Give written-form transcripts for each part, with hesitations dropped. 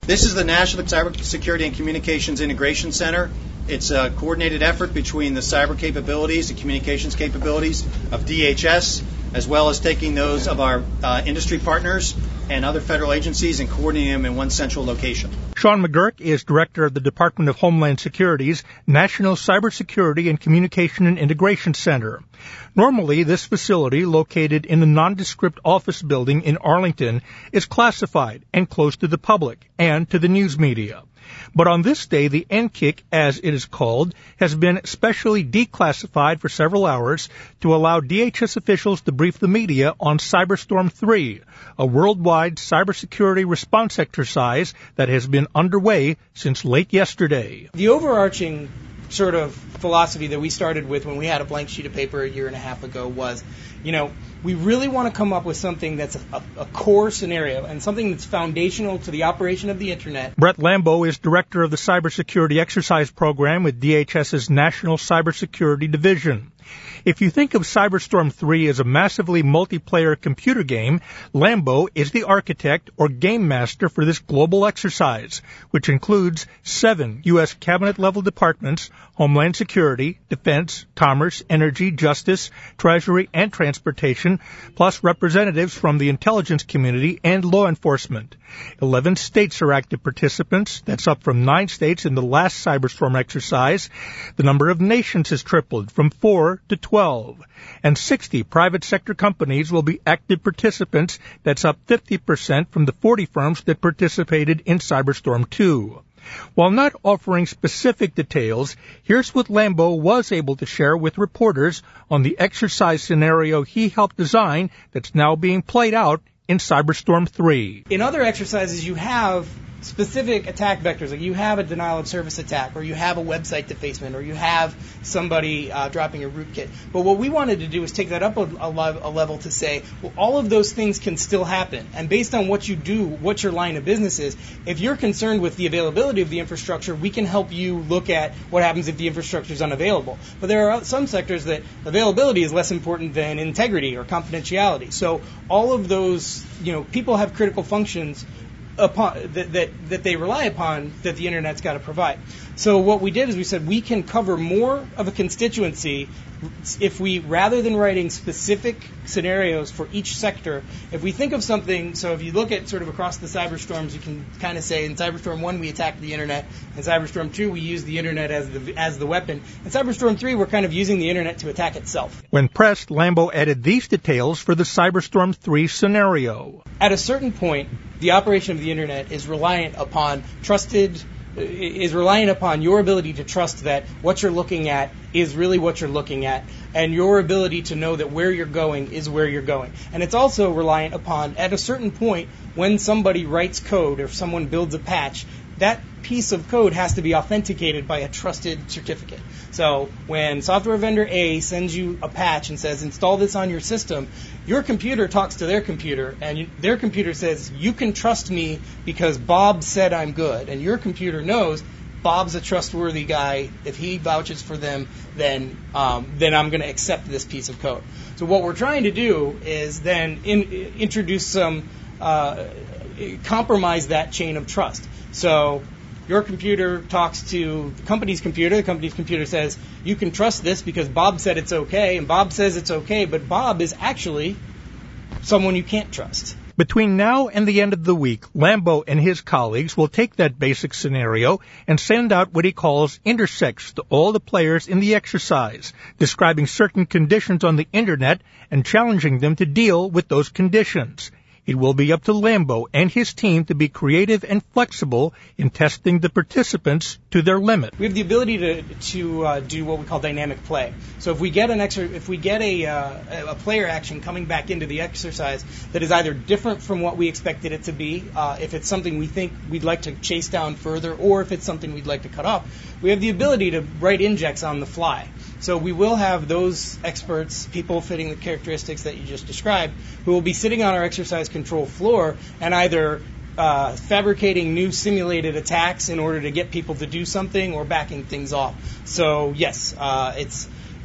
This is the National Cybersecurity and Communications Integration Center. It's a coordinated effort between the cyber capabilities, the communications capabilities of DHS, as well as taking those of our industry partners and other federal agencies and coordinating them in one central location. Sean McGurk is Director of the Department of Homeland Security's National Cybersecurity and Communication and Integration Center. Normally, this facility, located in a nondescript office building in Arlington, is classified and closed to the public and to the news media. But on this day, the NCIC, as it is called, has been specially declassified for several hours to allow DHS officials to brief the media on Cyberstorm 3, a worldwide cybersecurity response exercise that has been underway since late yesterday. The overarching sort of philosophy that we started with when we had a blank sheet of paper a year and a half ago was, we really want to come up with something that's a core scenario and something that's foundational to the operation of the Internet. Brett Lambeau is director of the Cybersecurity Exercise Program with DHS's National Cybersecurity Division. If you think of Cyberstorm 3 as a massively multiplayer computer game, Lambeau is the architect or game master for this global exercise, which includes 7 U.S. cabinet-level departments, Homeland Security, Defense, Commerce, Energy, Justice, Treasury, and Transportation, plus representatives from the intelligence community and law enforcement. 11 states are active participants. That's up from 9 states in the last Cyberstorm exercise. The number of nations has tripled from 4 to 12. And 60 private sector companies will be active participants. That's up 50% from the 40 firms that participated in Cyberstorm 2. While not offering specific details, here's what Lambeau was able to share with reporters on the exercise scenario he helped design that's now being played out in Cyberstorm 3. In other exercises, you have specific attack vectors, like you have a denial of service attack, or you have a website defacement, or you have somebody dropping a rootkit. But what we wanted to do was take that up a level to say, well, all of those things can still happen. And based on what you do, what your line of business is, if you're concerned with the availability of the infrastructure, we can help you look at what happens if the infrastructure is unavailable. But there are some sectors that availability is less important than integrity or confidentiality. So all of those, people have critical functions upon that they rely upon that the Internet's got to provide. So what we did is we said we can cover more of a constituency if we, rather than writing specific scenarios for each sector, if we think of something, so if you look at sort of across the cyberstorms, you can kind of say in Cyberstorm 1 we attacked the Internet, in Cyberstorm 2 we used the Internet as the weapon, in Cyberstorm 3 we're kind of using the Internet to attack itself. When pressed, Lambeau added these details for the Cyberstorm 3 scenario. At a certain point, the operation of the Internet is reliant upon your ability to trust that what you're looking at is really what you're looking at, and your ability to know that where you're going is where you're going. And it's also reliant upon, at a certain point, when somebody writes code or someone builds a patch, that piece of code has to be authenticated by a trusted certificate. So when software vendor A sends you a patch and says, install this on your system, your computer talks to their computer, and their computer says, you can trust me because Bob said I'm good. And your computer knows Bob's a trustworthy guy. If he vouches for them, then I'm going to accept this piece of code. So what we're trying to do is then introduce some compromise that chain of trust. So your computer talks to the company's computer says, you can trust this because Bob said it's okay, and Bob says it's okay, but Bob is actually someone you can't trust. Between now and the end of the week, Lambeau and his colleagues will take that basic scenario and send out what he calls intercepts to all the players in the exercise, describing certain conditions on the Internet and challenging them to deal with those conditions. It will be up to Lambeau and his team to be creative and flexible in testing the participants to their limit. We have the ability to do what we call dynamic play. So if we get a player action coming back into the exercise that is either different from what we expected it to be, if it's something we think we'd like to chase down further, or if it's something we'd like to cut off, we have the ability to write injects on the fly. So we will have those experts, people fitting the characteristics that you just described, who will be sitting on our exercise control floor and either fabricating new simulated attacks in order to get people to do something or backing things off. So yes,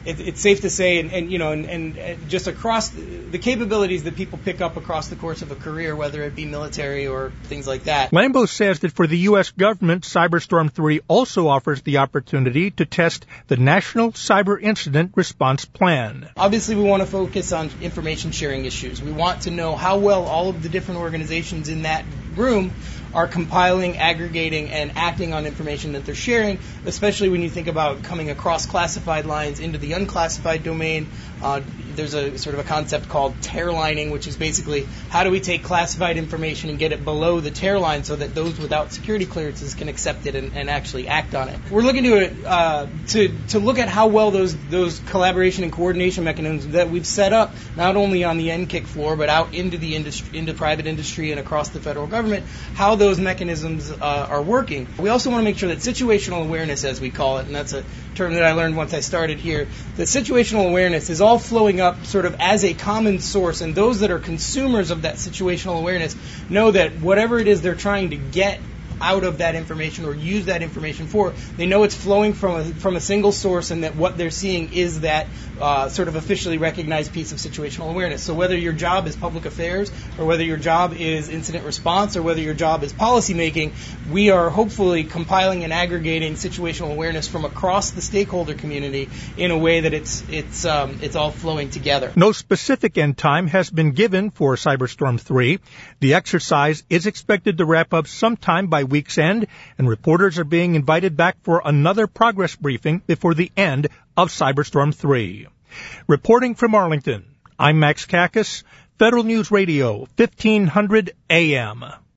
it's safe to say, and just across the capabilities that people pick up across the course of a career, whether it be military or things like that. Lambo says that for the U.S. government, CyberStorm 3 also offers the opportunity to test the National Cyber Incident Response Plan. Obviously, we want to focus on information sharing issues. We want to know how well all of the different organizations in that room are compiling, aggregating, and acting on information that they're sharing, especially when you think about coming across classified lines into the unclassified domain. There's a sort of a concept called tear lining, which is basically how do we take classified information and get it below the tear line so that those without security clearances can accept it and actually act on it. We're looking to look at how well those collaboration and coordination mechanisms that we've set up, not only on the NCIC floor, but out into the industry, into private industry and across the federal government, how those mechanisms are working. We also want to make sure that situational awareness, as we call it, and that's a term that I learned once I started here, that situational awareness is all flowing up sort of as a common source, and those that are consumers of that situational awareness know that whatever it is they're trying to get out of that information or use that information for, they know it's flowing from a single source, and that what they're seeing is that sort of officially recognized piece of situational awareness. So whether your job is public affairs, or whether your job is incident response, or whether your job is policy making, we are hopefully compiling and aggregating situational awareness from across the stakeholder community in a way that it's all flowing together. No specific end time has been given for CyberStorm 3. The exercise is expected to wrap up sometime by week's end, and reporters are being invited back for another progress briefing before the end of CyberStorm 3. Reporting from Arlington, I'm Max Kakis, Federal News Radio, 1500 AM.